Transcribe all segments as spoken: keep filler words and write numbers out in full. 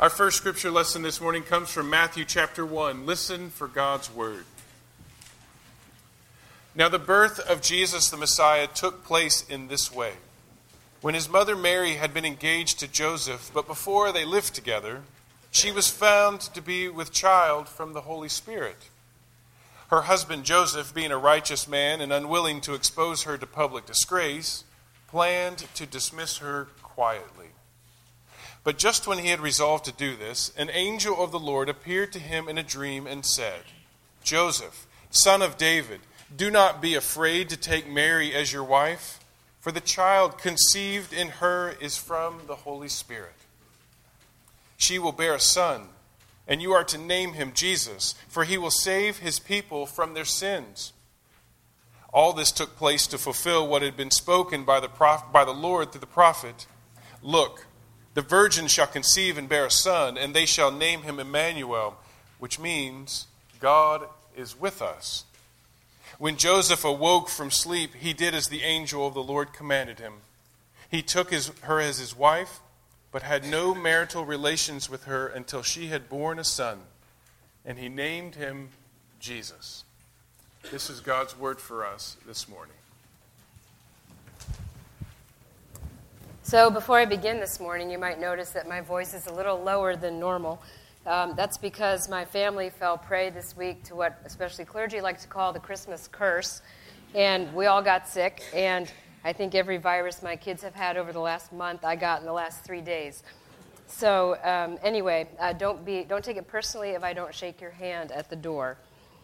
Our first scripture lesson this morning comes from Matthew chapter one. Listen for God's word. Now the birth of Jesus the Messiah took place in this way. When his mother Mary had been engaged to Joseph, but before they lived together, she was found to be with child from the Holy Spirit. Her husband Joseph, being a righteous man and unwilling to expose her to public disgrace, planned to dismiss her quietly. But just when he had resolved to do this, an angel of the Lord appeared to him in a dream and said, Joseph, son of David, do not be afraid to take Mary as your wife, for the child conceived in her is from the Holy Spirit. She will bear a son, and you are to name him Jesus, for he will save his people from their sins. All this took place to fulfill what had been spoken by the prof- by the Lord through the prophet. Look, the virgin shall conceive and bear a son, and they shall name him Emmanuel, which means God is with us. When Joseph awoke from sleep, he did as the angel of the Lord commanded him. He took his, her as his wife, but had no marital relations with her until she had borne a son, and he named him Jesus. This is God's word for us this morning. So before I begin this morning, you might notice that my voice is a little lower than normal. Um, that's because my family fell prey this week to what especially clergy like to call the Christmas curse. And we all got sick. And I think every virus my kids have had over the last month, I got in the last three days. So um, anyway, uh, don't be don't take it personally if I don't shake your hand at the door.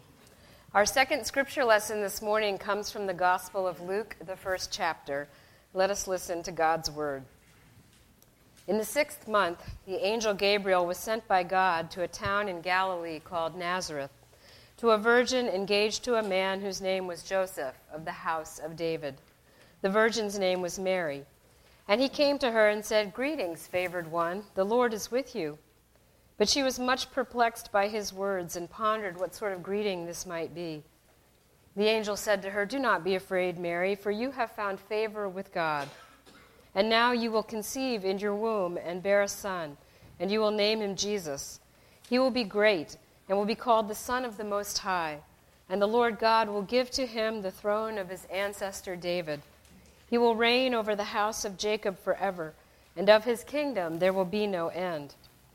Our second scripture lesson this morning comes from the Gospel of Luke, the first chapter. Let us listen to God's word. In the sixth month, the angel Gabriel was sent by God to a town in Galilee called Nazareth, to a virgin engaged to a man whose name was Joseph, of the house of David. The virgin's name was Mary. And he came to her and said, Greetings, favored one, the Lord is with you. But she was much perplexed by his words and pondered what sort of greeting this might be. The angel said to her, Do not be afraid, Mary, for you have found favor with God. And now you will conceive in your womb and bear a son, and you will name him Jesus. He will be great and will be called the Son of the Most High. And the Lord God will give to him the throne of his ancestor David. He will reign over the house of Jacob forever, and of his kingdom there will be no end.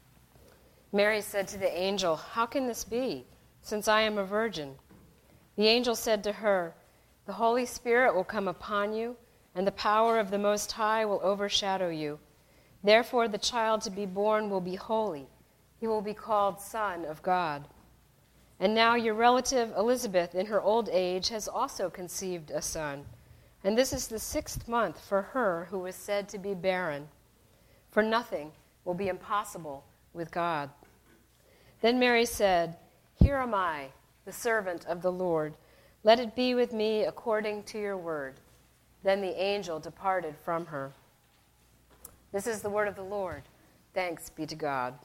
Mary said to the angel, How can this be, since I am a virgin? The angel said to her, The Holy Spirit will come upon you, and the power of the Most High will overshadow you. Therefore the child to be born will be holy. He will be called Son of God. And now your relative Elizabeth, in her old age, has also conceived a son. And this is the sixth month for her who was said to be barren. For nothing will be impossible with God. Then Mary said, Here am I, the servant of the Lord. Let it be with me according to your word. Then the angel departed from her. This is the word of the Lord. Thanks be to God.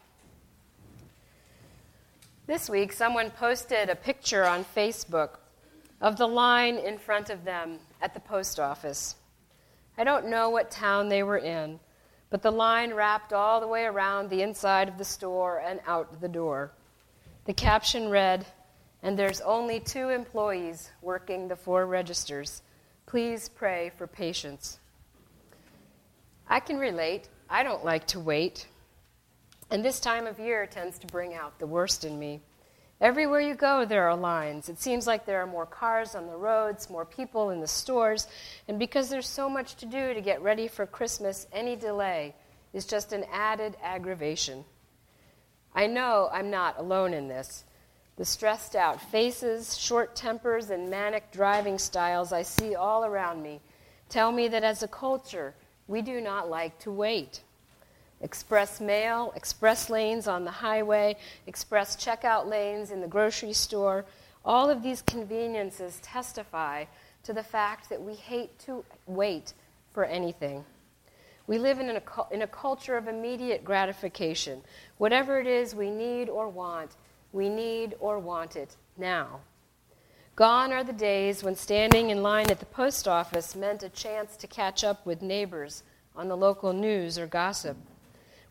This week, someone posted a picture on Facebook of the line in front of them at the post office. I don't know what town they were in, but the line wrapped all the way around the inside of the store and out the door. The caption read, And there's only two employees working the four registers. Please pray for patience. I can relate. I don't like to wait. And this time of year tends to bring out the worst in me. Everywhere you go, there are lines. It seems like there are more cars on the roads, more people in the stores, and because there's so much to do to get ready for Christmas, any delay is just an added aggravation. I know I'm not alone in this. The stressed out faces, short tempers, and manic driving styles I see all around me tell me that as a culture, we do not like to wait. Express mail, express lanes on the highway, express checkout lanes in the grocery store, all of these conveniences testify to the fact that we hate to wait for anything. We live in a, in a culture of immediate gratification. Whatever it is we need or want, we need or want it now. Gone are the days when standing in line at the post office meant a chance to catch up with neighbors on the local news or gossip.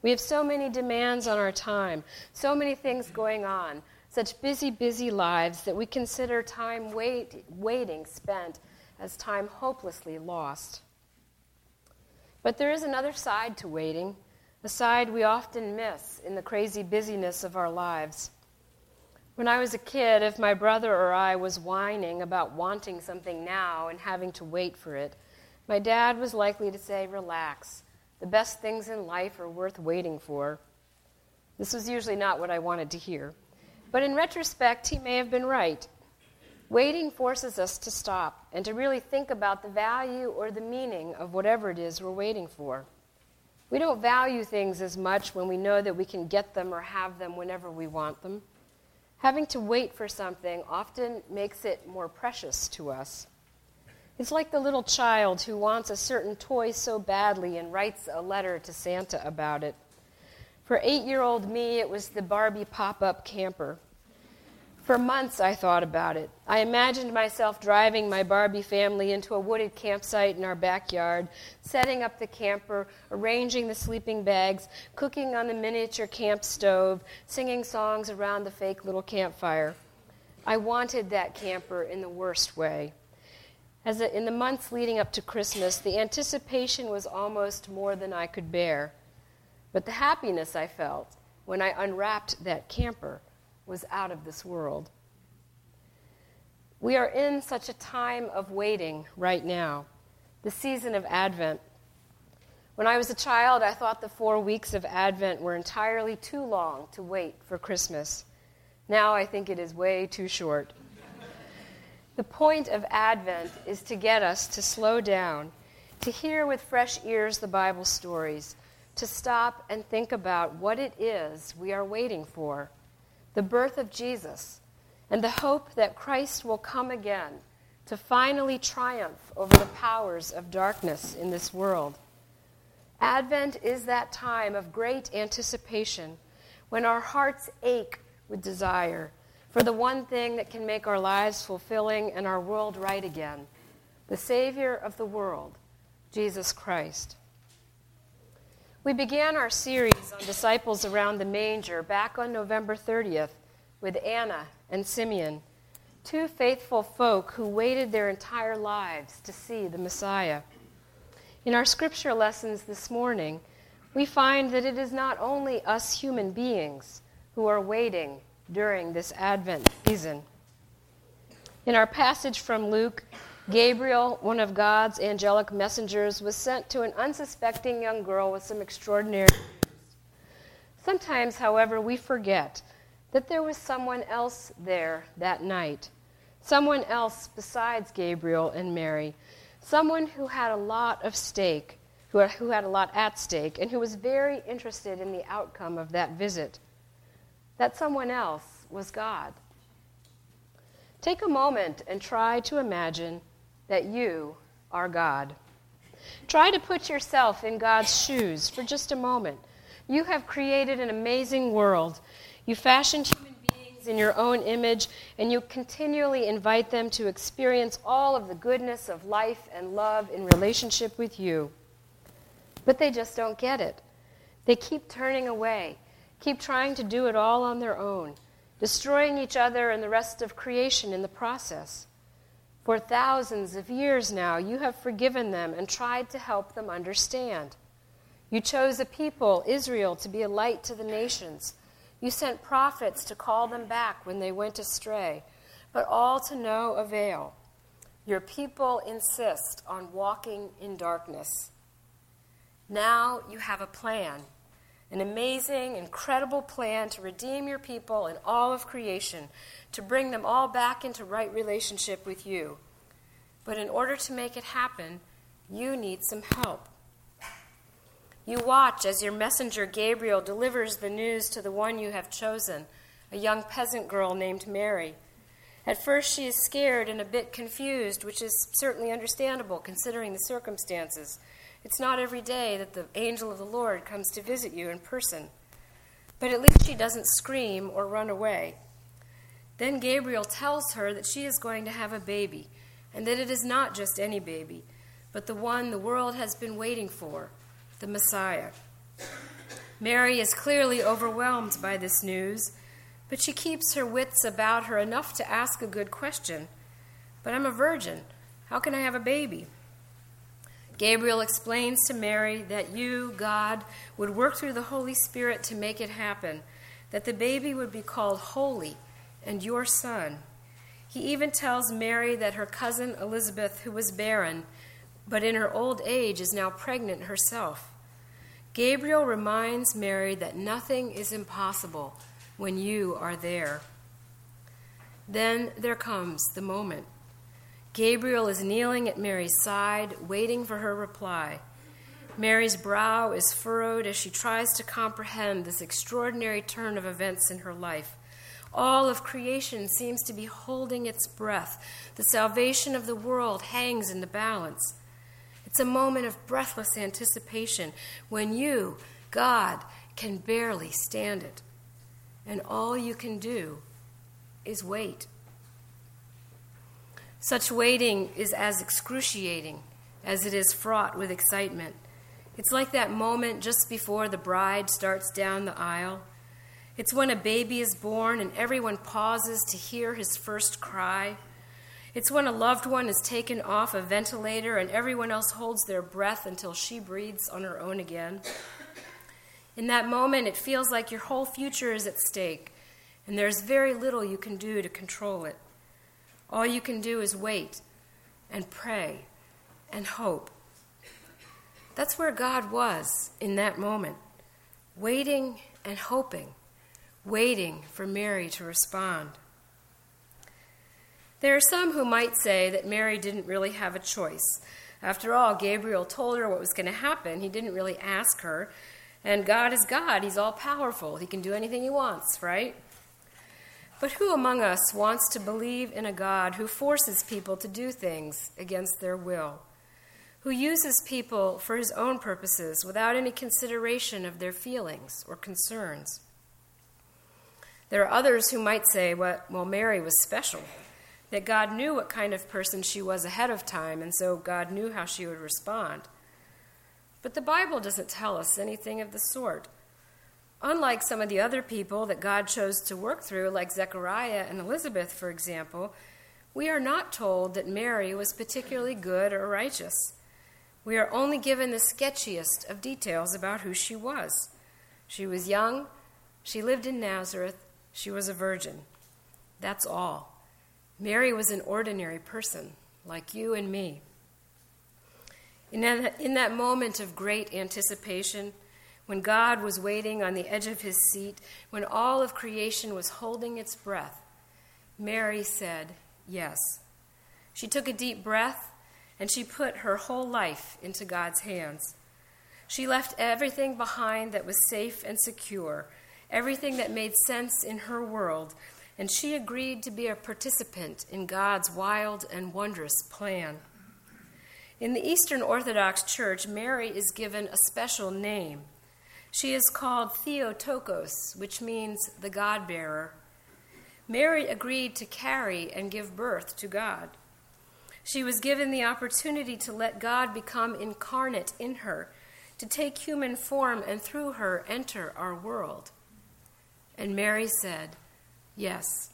We have so many demands on our time, so many things going on, such busy, busy lives that we consider time wait, waiting spent as time hopelessly lost. But there is another side to waiting, a side we often miss in the crazy busyness of our lives. When I was a kid, if my brother or I was whining about wanting something now and having to wait for it, my dad was likely to say, "Relax. The best things in life are worth waiting for." This was usually not what I wanted to hear. But in retrospect, he may have been right. Waiting forces us to stop and to really think about the value or the meaning of whatever it is we're waiting for. We don't value things as much when we know that we can get them or have them whenever we want them. Having to wait for something often makes it more precious to us. It's like the little child who wants a certain toy so badly and writes a letter to Santa about it. For eight-year-old me, it was the Barbie pop-up camper. For months, I thought about it. I imagined myself driving my Barbie family into a wooded campsite in our backyard, setting up the camper, arranging the sleeping bags, cooking on the miniature camp stove, singing songs around the fake little campfire. I wanted that camper in the worst way. As a, in the months leading up to Christmas, the anticipation was almost more than I could bear. But the happiness I felt when I unwrapped that camper was out of this world. We are in such a time of waiting right now, the season of Advent. When I was a child, I thought the four weeks of Advent were entirely too long to wait for Christmas. Now I think it is way too short. The point of Advent is to get us to slow down, to hear with fresh ears the Bible stories, to stop and think about what it is we are waiting for, the birth of Jesus, and the hope that Christ will come again to finally triumph over the powers of darkness in this world. Advent is that time of great anticipation when our hearts ache with desire for the one thing that can make our lives fulfilling and our world right again, the Savior of the world, Jesus Christ. We began our series on disciples around the manger back on November thirtieth with Anna and Simeon, two faithful folk who waited their entire lives to see the Messiah. In our scripture lessons this morning, we find that it is not only us human beings who are waiting during this Advent season. In our passage from Luke, Gabriel, one of God's angelic messengers, was sent to an unsuspecting young girl with some extraordinary news. Sometimes, however, we forget that there was someone else there that night, someone else besides Gabriel and Mary, someone who had a lot of stake, who had, who had a lot at stake, and who was very interested in the outcome of that visit. That someone else was God. Take a moment and try to imagine that you are God. Try to put yourself in God's shoes for just a moment. You have created an amazing world. You fashioned human beings in your own image, and you continually invite them to experience all of the goodness of life and love in relationship with you. But they just don't get it. They keep turning away, keep trying to do it all on their own, destroying each other and the rest of creation in the process. For thousands of years now, you have forgiven them and tried to help them understand. You chose a people, Israel, to be a light to the nations. You sent prophets to call them back when they went astray, but all to no avail. Your people insist on walking in darkness. Now you have a plan, an amazing, incredible plan to redeem your people and all of creation, to bring them all back into right relationship with you. But in order to make it happen, you need some help. You watch as your messenger Gabriel delivers the news to the one you have chosen, a young peasant girl named Mary. At first she is scared and a bit confused, which is certainly understandable considering the circumstances. It's not every day that the angel of the Lord comes to visit you in person. But at least she doesn't scream or run away. Then Gabriel tells her that she is going to have a baby, and that it is not just any baby, but the one the world has been waiting for, the Messiah. Mary is clearly overwhelmed by this news, but she keeps her wits about her enough to ask a good question. But I'm a virgin. How can I have a baby? Gabriel explains to Mary that you, God, would work through the Holy Spirit to make it happen, that the baby would be called holy and your son. He even tells Mary that her cousin Elizabeth, who was barren, but in her old age is now pregnant herself. Gabriel reminds Mary that nothing is impossible when you are there. Then there comes the moment. Gabriel is kneeling at Mary's side, waiting for her reply. Mary's brow is furrowed as she tries to comprehend this extraordinary turn of events in her life. All of creation seems to be holding its breath. The salvation of the world hangs in the balance. It's a moment of breathless anticipation when you, God, can barely stand it. And all you can do is wait. Such waiting is as excruciating as it is fraught with excitement. It's like that moment just before the bride starts down the aisle. It's when a baby is born and everyone pauses to hear his first cry. It's when a loved one is taken off a ventilator and everyone else holds their breath until she breathes on her own again. In that moment, it feels like your whole future is at stake, and there's very little you can do to control it. All you can do is wait and pray and hope. That's where God was in that moment, waiting and hoping, waiting for Mary to respond. There are some who might say that Mary didn't really have a choice. After all, Gabriel told her what was going to happen. He didn't really ask her. And God is God. He's all-powerful. He can do anything he wants, right? But who among us wants to believe in a God who forces people to do things against their will, who uses people for his own purposes without any consideration of their feelings or concerns? There are others who might say, well, well, Mary was special, that God knew what kind of person she was ahead of time, and so God knew how she would respond. But the Bible doesn't tell us anything of the sort. Unlike some of the other people that God chose to work through, like Zechariah and Elizabeth, for example, we are not told that Mary was particularly good or righteous. We are only given the sketchiest of details about who she was. She was young, she lived in Nazareth, she was a virgin. That's all. Mary was an ordinary person, like you and me. In that, in that moment of great anticipation, when God was waiting on the edge of his seat, when all of creation was holding its breath, Mary said yes. She took a deep breath, and she put her whole life into God's hands. She left everything behind that was safe and secure, everything that made sense in her world, and she agreed to be a participant in God's wild and wondrous plan. In the Eastern Orthodox Church, Mary is given a special name. She is called Theotokos, which means the God-bearer. Mary agreed to carry and give birth to God. She was given the opportunity to let God become incarnate in her, to take human form and through her enter our world. And Mary said, yes.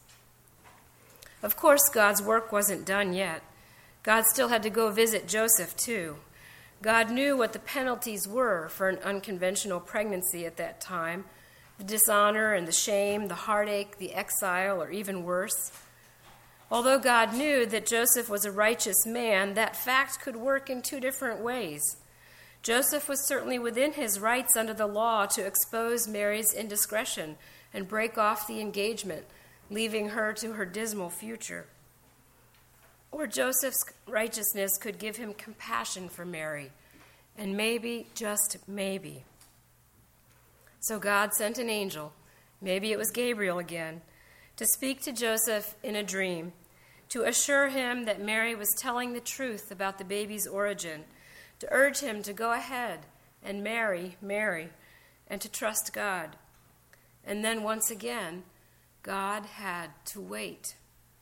Of course, God's work wasn't done yet. God still had to go visit Joseph, too. God knew what the penalties were for an unconventional pregnancy at that time, the dishonor and the shame, the heartache, the exile, or even worse. Although God knew that Joseph was a righteous man, that fact could work in two different ways. Joseph was certainly within his rights under the law to expose Mary's indiscretion and break off the engagement, leaving her to her dismal future. Or Joseph's righteousness could give him compassion for Mary, and maybe, just maybe. So God sent an angel, maybe it was Gabriel again, to speak to Joseph in a dream, to assure him that Mary was telling the truth about the baby's origin, to urge him to go ahead and marry Mary, and to trust God. And then once again, God had to wait.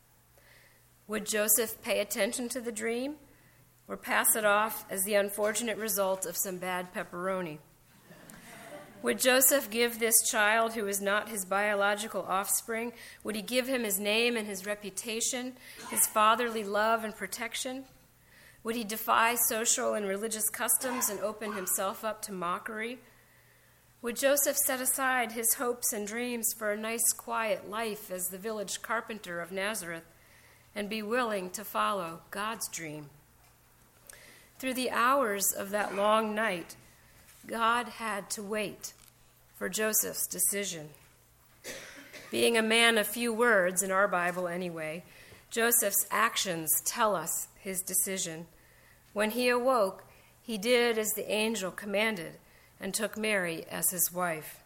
Would Joseph pay attention to the dream or pass it off as the unfortunate result of some bad pepperoni? Would Joseph give this child who is not his biological offspring, would he give him his name and his reputation, his fatherly love and protection? Would he defy social and religious customs and open himself up to mockery? Would Joseph set aside his hopes and dreams for a nice, quiet life as the village carpenter of Nazareth and be willing to follow God's dream? Through the hours of that long night, God had to wait for Joseph's decision. Being a man of few words, in our Bible anyway, Joseph's actions tell us his decision. When he awoke, he did as the angel commanded and took Mary as his wife.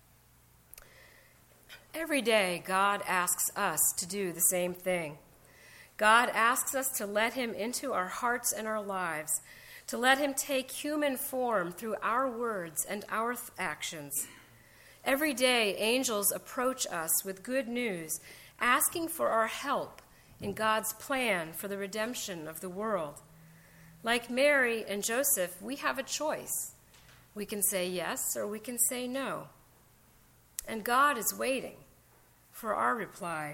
Every day, God asks us to do the same thing. God asks us to let him into our hearts and our lives, to let him take human form through our words and our th- actions. Every day, angels approach us with good news, asking for our help in God's plan for the redemption of the world. Like Mary and Joseph, we have a choice. We can say yes or we can say no. And God is waiting for our reply.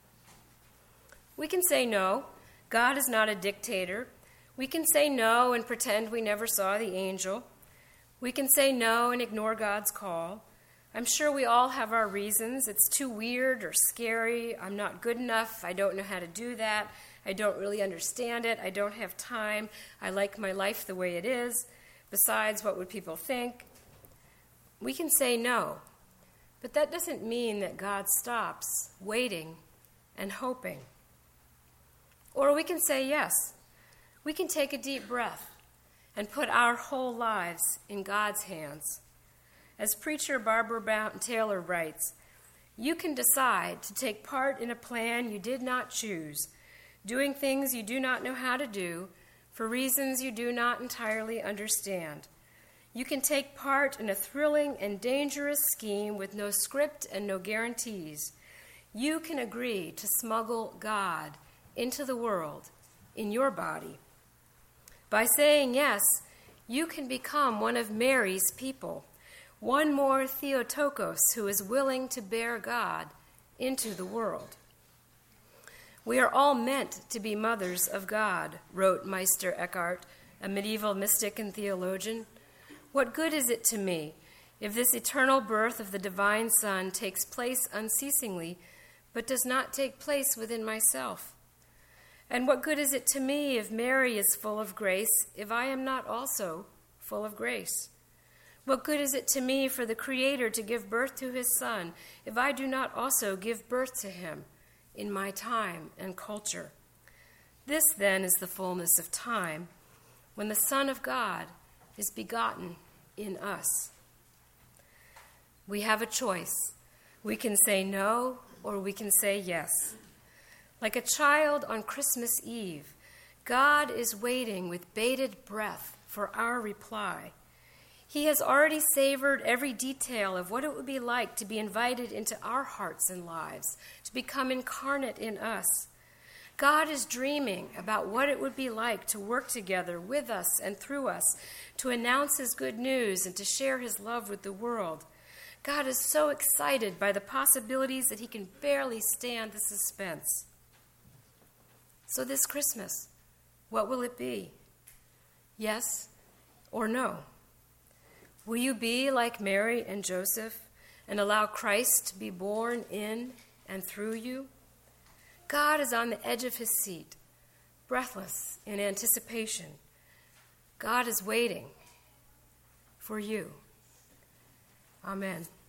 We can say no. God is not a dictator. We can say no and pretend we never saw the angel. We can say no and ignore God's call. I'm sure we all have our reasons. It's too weird or scary. I'm not good enough. I don't know how to do that. I don't really understand it. I don't have time. I like my life the way it is. Besides, what would people think? We can say no, but that doesn't mean that God stops waiting and hoping. Or we can say yes. We can take a deep breath and put our whole lives in God's hands. As preacher Barbara Brown Taylor writes, you can decide to take part in a plan you did not choose, doing things you do not know how to do for reasons you do not entirely understand. You can take part in a thrilling and dangerous scheme with no script and no guarantees. You can agree to smuggle God into the world in your body. By saying yes, you can become one of Mary's people, one more Theotokos who is willing to bear God into the world. We are all meant to be mothers of God, wrote Meister Eckhart, a medieval mystic and theologian. What good is it to me if this eternal birth of the divine Son takes place unceasingly, but does not take place within myself? And what good is it to me if Mary is full of grace, if I am not also full of grace? What good is it to me for the Creator to give birth to his Son, if I do not also give birth to him in my time and culture? This, then, is the fullness of time, when the Son of God is begotten in us. We have a choice. We can say no, or we can say yes. Like a child on Christmas Eve, God is waiting with bated breath for our reply. He has already savored every detail of what it would be like to be invited into our hearts and lives, to become incarnate in us. God is dreaming about what it would be like to work together with us and through us, to announce his good news and to share his love with the world. God is so excited by the possibilities that he can barely stand the suspense. So this Christmas, what will it be? Yes or no? Will you be like Mary and Joseph and allow Christ to be born in and through you? God is on the edge of his seat, breathless in anticipation. God is waiting for you. Amen.